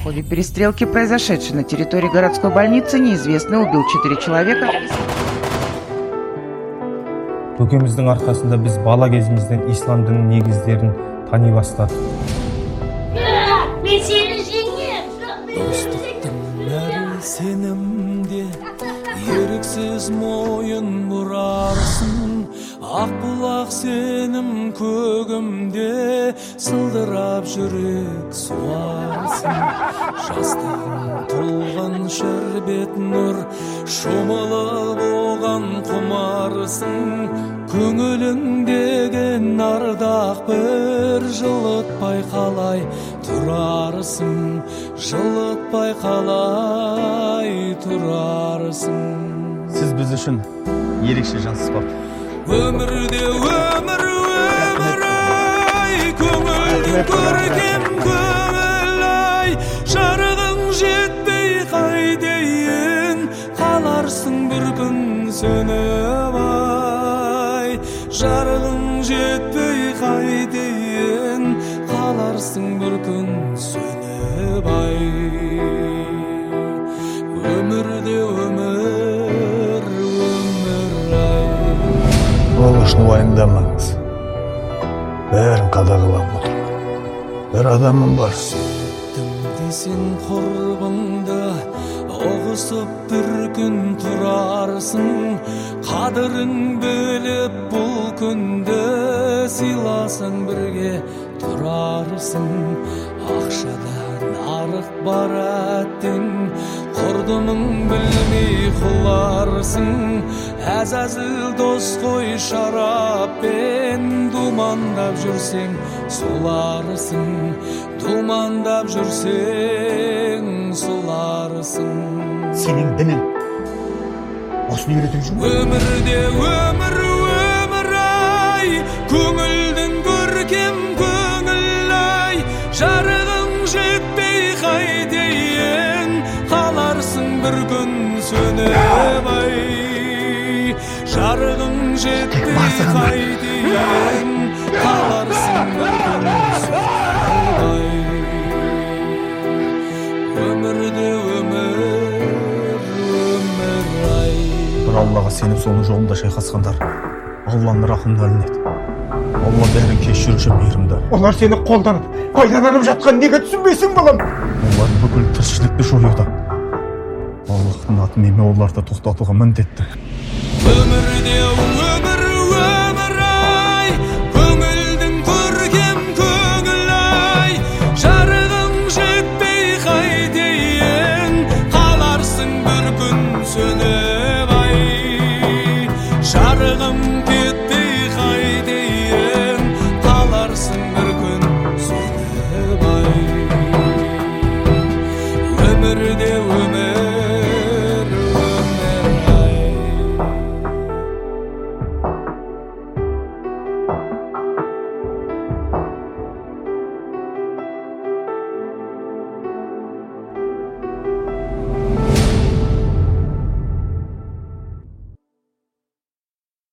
ходе перестрелки, произошедшей на территории городской больницы, неизвестный убил 4 человека. Көкеміздің арқасында біз бала кезімізден ислам дінінің негіздерін тани бастадық. Мен сені жеңем. Достықтың бәрі сенімде, еріксіз мойын бұрарсың. Ақ бұлақ сенім көгімде, сылдырап жүрек суарсың. Жастығың толған шербет нұр, шомылып оған құмарсың. Көңіліңдегі ардақ бір жылытпай қалай тұрарсың, жылытпай қалай тұрарсың. Сіз біз үшін ерекше жансыз бап. Өмірде өмір ай, көңілдің көркем көңіл ай, жарығың жетпей қайдейін, қаларсың бір күн сөніп ай. Жарығың жетпей қайдейін, қаларсың бір күн сөніп ай. Өмірде өмір ай. Ол үшін уайымдамаңыз. Бәрін қадағалап отырмын. Бір адамым бар. Сүйттім десең құрбыңды, оғысып бір күн тұрарсың. Қадырын біліп бұл күнді, сыйласаң бірге тұрарсың. Ақшадан арық бар әттің, құрдымың білмей құларсың. Әзәзіл дос қой шараппен, думандап жүрсең соларсың. Думандап жүрсең соларсың. Сенің дінің осыны үйретіп жүр. Өмірде өмір ай, көңілдің көркем көңіл ай, жарығың жетпей қайдейін, қаларсың бір күн сөніп ай. Жарығың жетпей қайдейін, қаларсың бір күн сөніп ай. Өмірде өмір ай. Бір Аллаға сеніп соның жолында шайқасқандар Алланың рахымына ілінеді. Алла бәрін кешіруші мейірімді. Олар сені қолданып, пайдаланып жатқан неге түсінбейсің балам? Олар бүкіл тіршілікті жоюда. Аллахтың атымен оларды тоқтатуға міндетті. Өмірде өмір ай, көңілдің көркем көңіл ай, жарығың жетпей қайдейін, қаларсың бір күн сөніп ай. Жарығың